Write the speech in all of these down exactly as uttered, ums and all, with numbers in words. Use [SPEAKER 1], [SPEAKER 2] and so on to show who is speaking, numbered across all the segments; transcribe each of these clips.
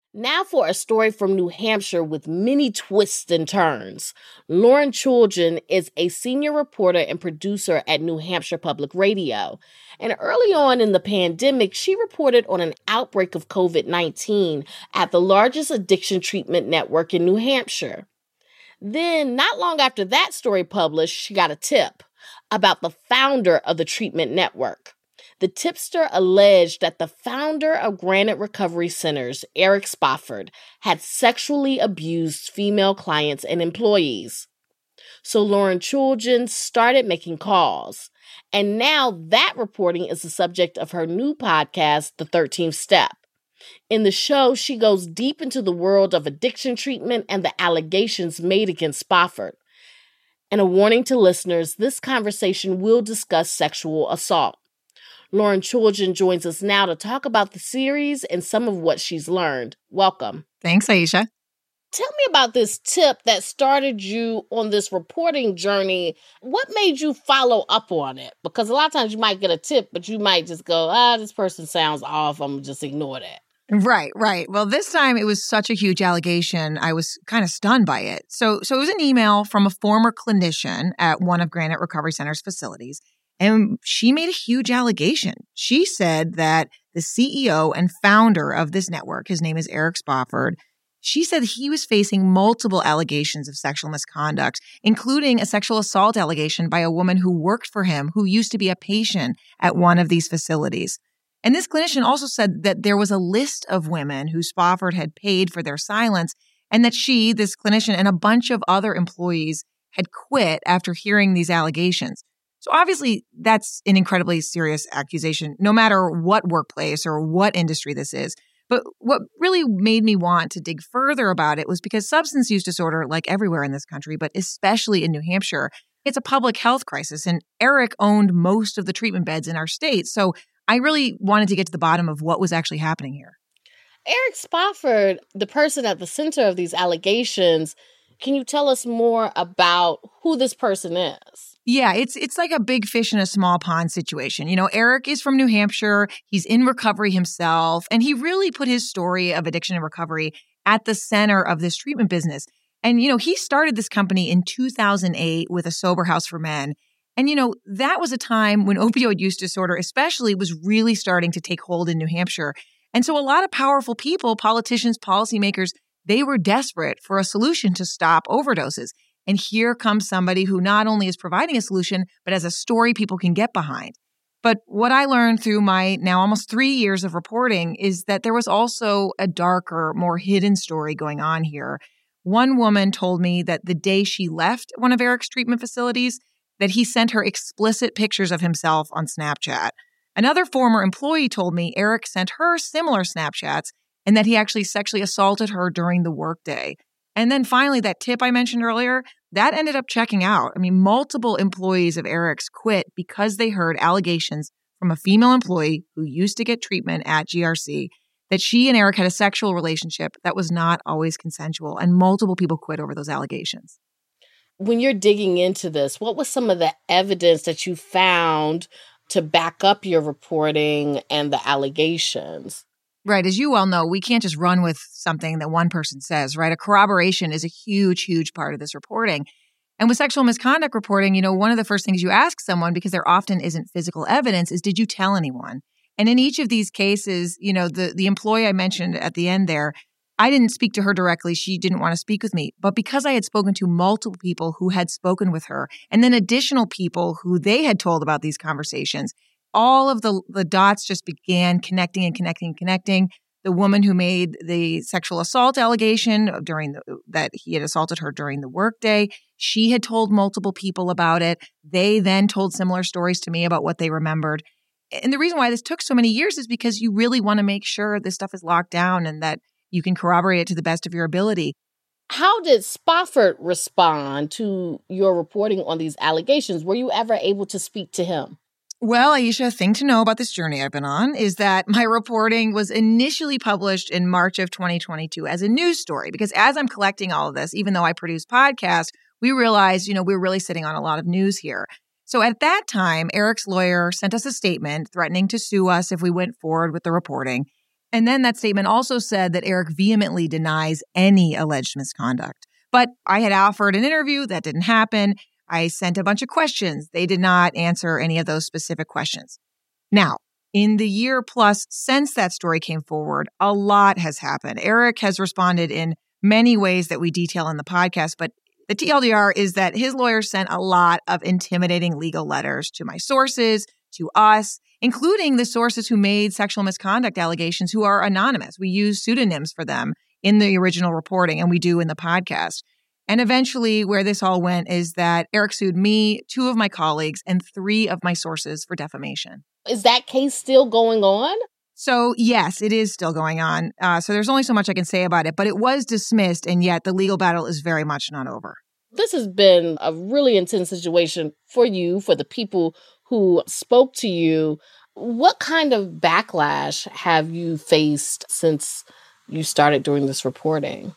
[SPEAKER 1] Now for a story from New Hampshire with many twists and turns. Lauren Chooljian is a senior reporter and producer at New Hampshire Public Radio. And early on in the pandemic, she reported on an outbreak of covid nineteen at the largest addiction treatment network in New Hampshire. Then, not long after that story published, she got a tip about the founder of the treatment network. The tipster alleged that the founder of Granite Recovery Centers, Eric Spofford, had sexually abused female clients and employees. So Lauren Chooljian started making calls. And now that reporting is the subject of her new podcast, The thirteenth Step. In the show, she goes deep into the world of addiction treatment and the allegations made against Spofford. And a warning to listeners, this conversation will discuss sexual assault. Lauren Chooljian joins us now to talk about the series and some of what she's learned. Welcome.
[SPEAKER 2] Thanks, Aisha.
[SPEAKER 1] Tell me about this tip that started you on this reporting journey. What made you follow up on it? Because a lot of times you might get a tip, but you might just go, ah, this person sounds off. I'm going to just ignore that.
[SPEAKER 2] Right, right. Well, this time it was such a huge allegation. I was kind of stunned by it. So, so it was an email from a former clinician at one of Granite Recovery Center's facilities. And she made a huge allegation. She said that the C E O and founder of this network, his name is Eric Spofford, she said he was facing multiple allegations of sexual misconduct, including a sexual assault allegation by a woman who worked for him, who used to be a patient at one of these facilities. And this clinician also said that there was a list of women who Spofford had paid for their silence, and that she, this clinician, and a bunch of other employees had quit after hearing these allegations. So obviously, that's an incredibly serious accusation, no matter what workplace or what industry this is. But what really made me want to dig further about it was because substance use disorder, like everywhere in this country, but especially in New Hampshire, it's a public health crisis. And Eric owned most of the treatment beds in our state. So I really wanted to get to the bottom of what was actually happening here.
[SPEAKER 1] Eric Spofford, the person at the center of these allegations, can you tell us more about who this person is?
[SPEAKER 2] Yeah, it's it's like a big fish in a small pond situation. You know, Eric is from New Hampshire. He's in recovery himself, and he really put his story of addiction and recovery at the center of this treatment business. And, you know, he started this company in two thousand eight with a sober house for men. And, you know, that was a time when opioid use disorder especially was really starting to take hold in New Hampshire. And so a lot of powerful people, politicians, policymakers, they were desperate for a solution to stop overdoses. And here comes somebody who not only is providing a solution, but has a story people can get behind. But what I learned through my now almost three years of reporting is that there was also a darker, more hidden story going on here. One woman told me that the day she left one of Eric's treatment facilities, that he sent her explicit pictures of himself on Snapchat. Another former employee told me Eric sent her similar Snapchats and that he actually sexually assaulted her during the workday. And then finally, that tip I mentioned earlier, that ended up checking out. I mean, multiple employees of Eric's quit because they heard allegations from a female employee who used to get treatment at G R C that she and Eric had a sexual relationship that was not always consensual. And multiple people quit over those allegations.
[SPEAKER 1] When you're digging into this, what was some of the evidence that you found to back up your reporting and the allegations?
[SPEAKER 2] Right. As you well know, we can't just run with something that one person says, right? A corroboration is a huge, huge part of this reporting. And with sexual misconduct reporting, you know, one of the first things you ask someone, because there often isn't physical evidence, is did you tell anyone? And in each of these cases, you know, the, the employee I mentioned at the end there, I didn't speak to her directly. She didn't want to speak with me. But because I had spoken to multiple people who had spoken with her, and then additional people who they had told about these conversations, all of the, the dots just began connecting and connecting and connecting. The woman who made the sexual assault allegation during the, that he had assaulted her during the workday, she had told multiple people about it. They then told similar stories to me about what they remembered. And the reason why this took so many years is because you really want to make sure this stuff is locked down and that you can corroborate it to the best of your ability.
[SPEAKER 1] How did Spofford respond to your reporting on these allegations? Were you ever able to speak to him?
[SPEAKER 2] Well, Aisha, a thing to know about this journey I've been on is that my reporting was initially published in March of twenty twenty-two as a news story, because as I'm collecting all of this, even though I produce podcasts, we realized, you know, we were really sitting on a lot of news here. So at that time, Eric's lawyer sent us a statement threatening to sue us if we went forward with the reporting. And then that statement also said that Eric vehemently denies any alleged misconduct. But I had offered an interview. That didn't happen. I sent a bunch of questions. They did not answer any of those specific questions. Now, in the year plus since that story came forward, a lot has happened. Eric has responded in many ways that we detail in the podcast, but the T L D R is that his lawyer sent a lot of intimidating legal letters to my sources, to us, including the sources who made sexual misconduct allegations who are anonymous. We use pseudonyms for them in the original reporting, and we do in the podcast. And eventually, where this all went is that Eric sued me, two of my colleagues, and three of my sources for defamation.
[SPEAKER 1] Is that case still going on?
[SPEAKER 2] So, yes, it is still going on. Uh, so there's only so much I can say about it, but it was dismissed, and yet the legal battle is very much not over.
[SPEAKER 1] This has been a really intense situation for you, for the people who spoke to you. What kind of backlash have you faced since you started doing this reporting?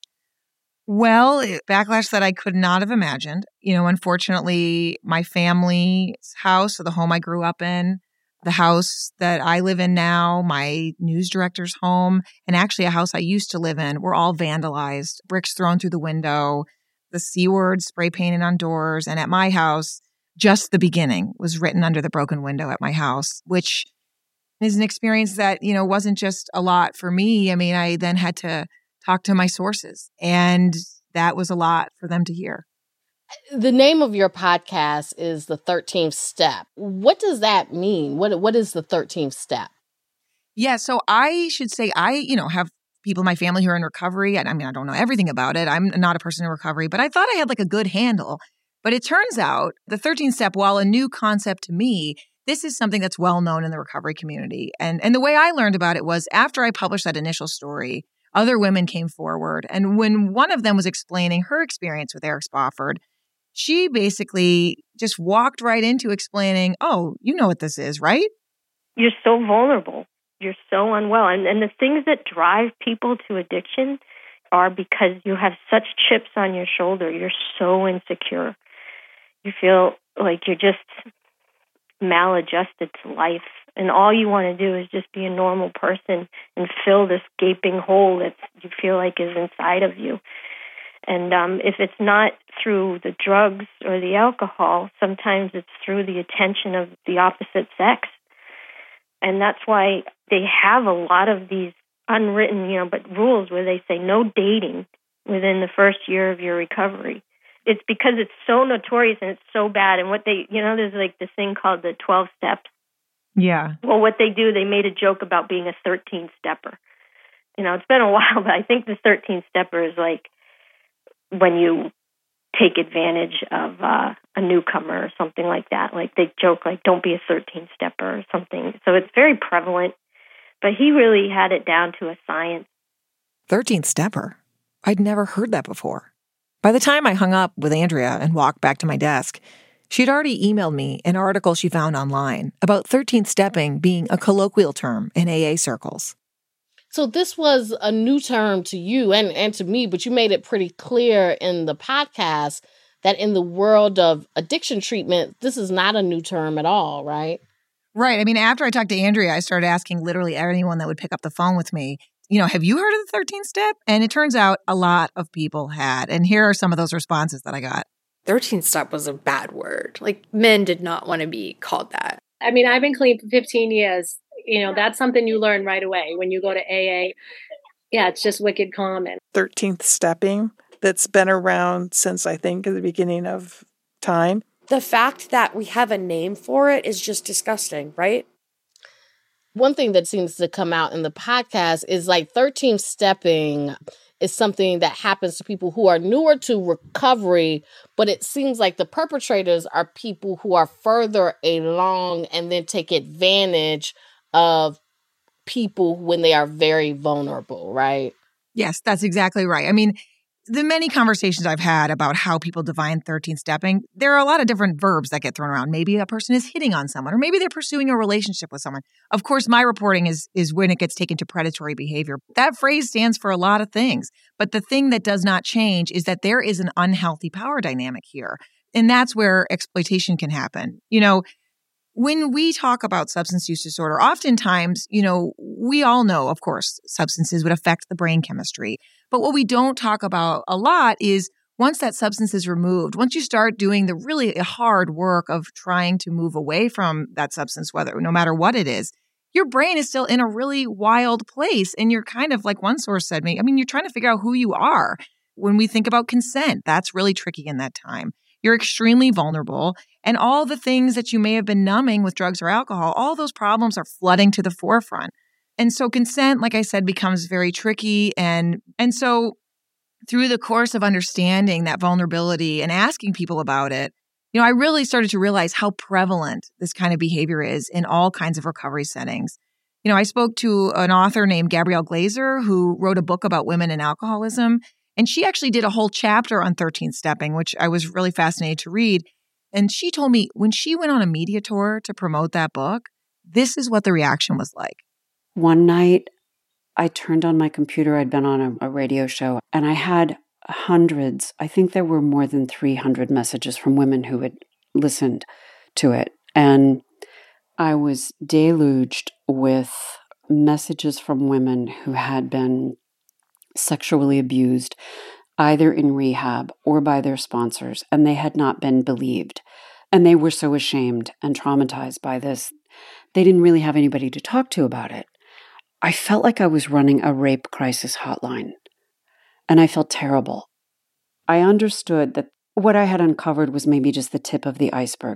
[SPEAKER 2] Well, backlash that I could not have imagined. You know, unfortunately, my family's house, or the home I grew up in, the house that I live in now, my news director's home, and actually a house I used to live in, were all vandalized, bricks thrown through the window, the C word spray painted on doors. And at my house, just the beginning was written under the broken window at my house, which is an experience that, you know, wasn't just a lot for me. I mean, I then had to talk to my sources, and that was a lot for them to hear.
[SPEAKER 1] The name of your podcast is The thirteenth Step. What does that mean? What What is the thirteenth step?
[SPEAKER 2] Yeah, so I should say I, you know, have people in my family who are in recovery. And I mean, I don't know everything about it. I'm not a person in recovery, but I thought I had like a good handle. But it turns out the thirteenth step, while a new concept to me, this is something that's well known in the recovery community. And and the way I learned about it was after I published that initial story, other women came forward. And when one of them was explaining her experience with Eric Spofford, she basically just walked right into explaining, oh, you know what this is, right?
[SPEAKER 3] You're so vulnerable. You're so unwell. And, and the things that drive people to addiction are because you have such chips on your shoulder. You're so insecure. You feel like you're just maladjusted to life. And all you want to do is just be a normal person and fill this gaping hole that you feel like is inside of you. And um, if it's not through the drugs or the alcohol, sometimes it's through the attention of the opposite sex. And that's why they have a lot of these unwritten, you know, but rules where they say no dating within the first year of your recovery. It's because it's so notorious and it's so bad. And what they, you know, there's like this thing called the twelve steps.
[SPEAKER 2] Yeah.
[SPEAKER 3] Well, what they do, they made a joke about being a thirteenth stepper. You know, it's been a while, but I think the thirteenth stepper is like when you take advantage of uh, a newcomer or something like that. Like they joke, like, don't be a thirteenth stepper or something. So it's very prevalent, but he really had it down to a science.
[SPEAKER 2] thirteenth stepper? I'd never heard that before. By the time I hung up with Andrea and walked back to my desk, she'd already emailed me an article she found online about thirteenth stepping being a colloquial term in A A circles.
[SPEAKER 1] So this was a new term to you and, and to me, but you made it pretty clear in the podcast that in the world of addiction treatment, this is not a new term at all, right?
[SPEAKER 2] Right. I mean, after I talked to Andrea, I started asking literally anyone that would pick up the phone with me, you know, have you heard of the thirteenth step? And it turns out a lot of people had. And here are some of those responses that I got.
[SPEAKER 4] thirteenth step was a bad word. Like, men did not want to be called that.
[SPEAKER 5] I mean, I've been clean for fifteen years. You know, that's something you learn right away when you go to A A. Yeah, it's just wicked common.
[SPEAKER 6] thirteenth stepping that's been around since, I think, at the beginning of time.
[SPEAKER 7] The fact that we have a name for it is just disgusting, right?
[SPEAKER 1] One thing that seems to come out in the podcast is like thirteenth stepping is something that happens to people who are newer to recovery, but it seems like the perpetrators are people who are further along and then take advantage of people when they are very vulnerable, right?
[SPEAKER 2] Yes, that's exactly right. I mean, the many conversations I've had about how people define thirteenth stepping, there are a lot of different verbs that get thrown around. Maybe a person is hitting on someone, or maybe they're pursuing a relationship with someone. Of course, my reporting is is when it gets taken to predatory behavior. That phrase stands for a lot of things. But the thing that does not change is that there is an unhealthy power dynamic here. And that's where exploitation can happen. You know, when we talk about substance use disorder, oftentimes, you know, we all know, of course, substances would affect the brain chemistry. But what we don't talk about a lot is once that substance is removed, once you start doing the really hard work of trying to move away from that substance, whether no matter what it is, your brain is still in a really wild place. And you're kind of like one source said me, I mean, you're trying to figure out who you are. When we think about consent, that's really tricky in that time. You're extremely vulnerable. And all the things that you may have been numbing with drugs or alcohol, all those problems are flooding to the forefront. And so consent, like I said, becomes very tricky. And, and so through the course of understanding that vulnerability and asking people about it, you know, I really started to realize how prevalent this kind of behavior is in all kinds of recovery settings. You know, I spoke to an author named Gabrielle Glazer who wrote a book about women and alcoholism. And she actually did a whole chapter on thirteenth stepping, which I was really fascinated to read. And she told me when she went on a media tour to promote that book, this is what the reaction was like.
[SPEAKER 8] One night, I turned on my computer. I'd been on a, a radio show, and I had hundreds, I think there were more than three hundred messages from women who had listened to it. And I was deluged with messages from women who had been sexually abused, either in rehab or by their sponsors, and they had not been believed. And they were so ashamed and traumatized by this, they didn't really have anybody to talk to about it. I felt like I was running a rape crisis hotline, and I felt terrible. I understood that what I had uncovered was maybe just the tip of the iceberg.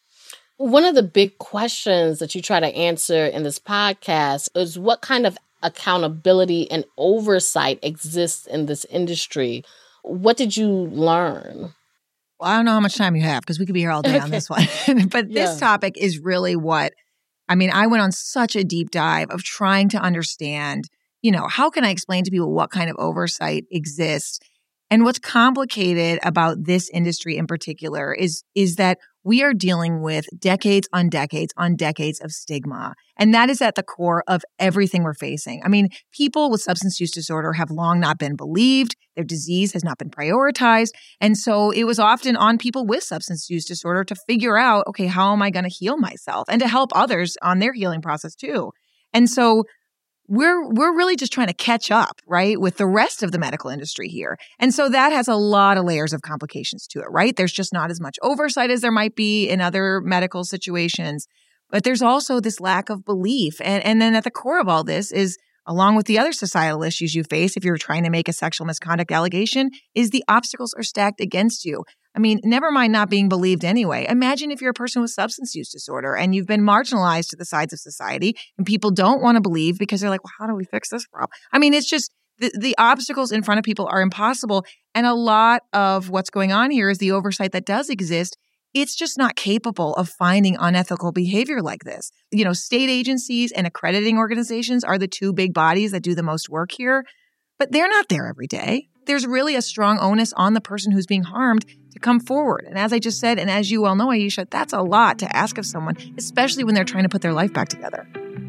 [SPEAKER 1] One of the big questions that you try to answer in this podcast is what kind of accountability and oversight exists in this industry. What did you learn?
[SPEAKER 2] Well, I don't know how much time you have because we could be here all day okay. on this one. But yeah. This topic is really what, I mean, I went on such a deep dive of trying to understand, you know, how can I explain to people what kind of oversight exists? And what's complicated about this industry in particular is, is that we are dealing with decades on decades on decades of stigma. And that is at the core of everything we're facing. I mean, people with substance use disorder have long not been believed. Their disease has not been prioritized. And so it was often on people with substance use disorder to figure out, okay, how am I going to heal myself and to help others on their healing process too. And so We're we're really just trying to catch up, right, with the rest of the medical industry here. And so that has a lot of layers of complications to it, right? There's just not as much oversight as there might be in other medical situations. But there's also this lack of belief. And, and then at the core of all this is, along with the other societal issues you face if you're trying to make a sexual misconduct allegation, is the obstacles are stacked against you. I mean, never mind not being believed anyway. Imagine if you're a person with substance use disorder and you've been marginalized to the sides of society and people don't want to believe because they're like, well, how do we fix this problem? I mean, it's just the, the obstacles in front of people are impossible. And a lot of what's going on here is the oversight that does exist. It's just not capable of finding unethical behavior like this. You know, state agencies and accrediting organizations are the two big bodies that do the most work here, but they're not there every day. There's really a strong onus on the person who's being harmed to come forward. And as I just said, and as you well know, Aisha, that's a lot to ask of someone, especially when they're trying to put their life back together.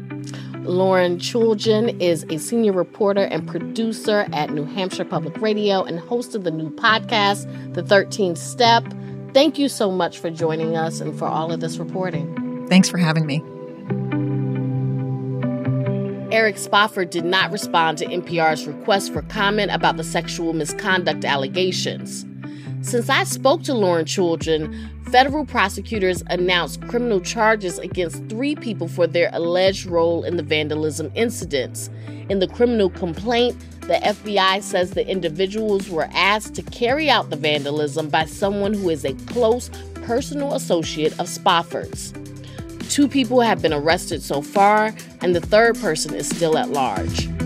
[SPEAKER 1] Lauren Chooljian is a senior reporter and producer at New Hampshire Public Radio and host of the new podcast, The thirteenth Step. Thank you so much for joining us and for all of this reporting.
[SPEAKER 2] Thanks for having me.
[SPEAKER 1] Eric Spofford did not respond to N P R's request for comment about the sexual misconduct allegations. Since I spoke to Lauren Chooljian, federal prosecutors announced criminal charges against three people for their alleged role in the vandalism incidents. In the criminal complaint, the F B I says the individuals were asked to carry out the vandalism by someone who is a close personal associate of Spofford's. Two people have been arrested so far, and the third person is still at large.